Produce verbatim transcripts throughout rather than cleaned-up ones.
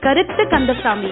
கருத்து கந்தசாமி.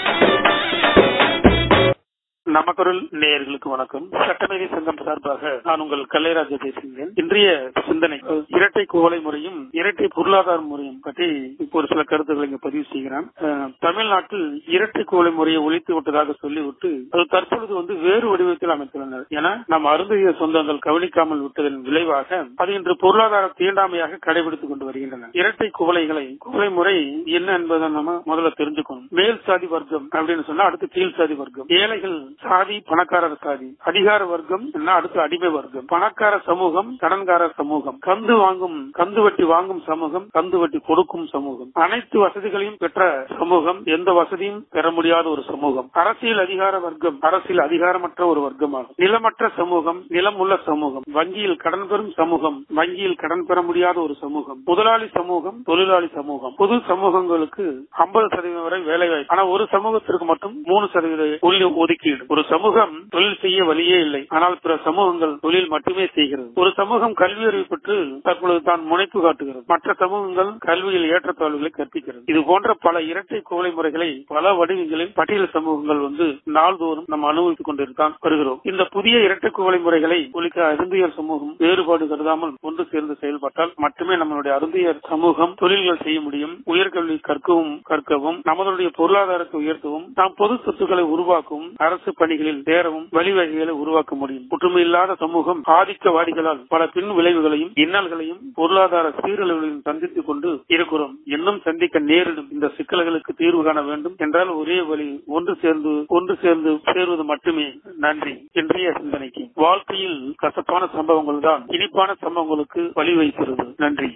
நமக்குரல் நேயர்களுக்கு வணக்கம். சட்டமேதை சங்கம் சார்பாக நான் உங்கள் கல்லைராஜா பேசுகிறேன். இன்றைய சிந்தனை இரட்டை குவளை முறையும் இரட்டை பொருளாதார முறையும் பற்றி இப்போ ஒரு சில கருத்துக்களை இங்கு பதிவு செய்கிறேன். தமிழ்நாட்டில் இரட்டை குவளை முறையை ஒழித்து விட்டதாக சொல்லிவிட்டு அது தற்பொழுது வந்து வேறு வடிவத்தில் அமைத்துள்ளனர் என நம் அருந்திய சொந்தங்கள் கவனிக்காமல் விட்டதன் விளைவாக அது இன்று பொருளாதார தீண்டாமையாக கடைபிடித்துக் கொண்டு வருகின்றனர். இரட்டை குவளைகளை குவளை முறை என்ன என்பதை நம்ம முதல்ல தெரிஞ்சுக்கணும். மேல் சாதி வர்க்கம் அப்படின்னு சொன்னா அடுத்து கீழ் சாதி வர்க்கம், ஏழைகள் சாதி, பணக்காரர் சாதி, அதிகார வர்க்கம் அடுத்து அடிமை வர்க்கம், பணக்கார சமூகம், கடன்கார சமூகம், கந்து வாங்கும் கந்து வட்டி வாங்கும் சமூகம், கந்து வட்டி கொடுக்கும் சமூகம், அனைத்து வசதிகளையும் பெற்ற சமூகம், எந்த வசதியும் பெற முடியாத ஒரு சமூகம், அரசியல் அதிகார வர்க்கம், அரசியல் அதிகாரமற்ற ஒரு வர்க்கமாகும், நிலமற்ற சமூகம், நிலம் உள்ள சமூகம், வங்கியில் கடன் பெறும் சமூகம், வங்கியில் கடன் பெற முடியாத ஒரு சமூகம், முதலாளி சமூகம், தொழிலாளி சமூகம். பொது சமூகங்களுக்கு ஐம்பது சதவீதம் வரை வேலை வாய்ப்பு, ஆனா ஒரு சமூகத்திற்கு மட்டும் மூணு சதவீத ஒதுக்கீடு. ஒரு சமூகம் தொழில் செய்ய வழியே இல்லை, ஆனால் பிற சமூகங்கள் தொழில் மட்டுமே செய்கிறது. ஒரு சமூகம் கல்வி அறிவு பெற்று தற்பொழுது தான் முனைப்பு காட்டுகிறது, மற்ற சமூகங்கள் கல்வியில் ஏற்றத்தாழ்வுகளை கற்பிக்கிறது. இது போன்ற பல இரட்டை குவளை முறைகளை பல வடிவங்களில் பட்டியல் சமூகங்கள் வந்து நாள்தோறும் நம்ம அனுபவித்துக் கொண்டிருந்தான் வருகிறோம். இந்த புதிய இரட்டை குவளை முறைகளை ஒழிக்க அருந்தியர் சமூகம் வேறுபாடு கருதாமல் ஒன்று சேர்ந்து செயல்பட்டால் மட்டுமே நம்மளுடைய அருந்தியர் சமூகம் தொழில்கள் செய்ய முடியும், உயர்கல்வி கற்கவும் கற்கவும் நம்மளுடைய பொருளாதாரத்தை உயர்த்தவும் நாம் பொது சொத்துக்களை உருவாக்கவும் அரசு பணிகளில் சேரவும் வழிவகைகளை உருவாக்க முடியும். ஒற்றுமை இல்லாத சமூகம் ஆதிக்கவாதிகளால் பல பின் விளைவுகளையும் இன்னல்களையும் பொருளாதார சீரழிவுகளையும் சந்தித்துக் கொண்டு இருக்கிறோம். இன்னும் சந்திக்க நேரிடும் இந்த சிக்கல்களுக்கு தீர்வு காண வேண்டும் என்றால் ஒரே வழி ஒன்று சேர்ந்து ஒன்று சேர்ந்து சேருவது மட்டுமே. நன்றி. இன்றைய சிந்தனைக்கு வாழ்க்கையில் கசப்பான சம்பவங்கள் தான் இனிப்பான சம்பவங்களுக்கு வழிவகுக்கிறது. நன்றி.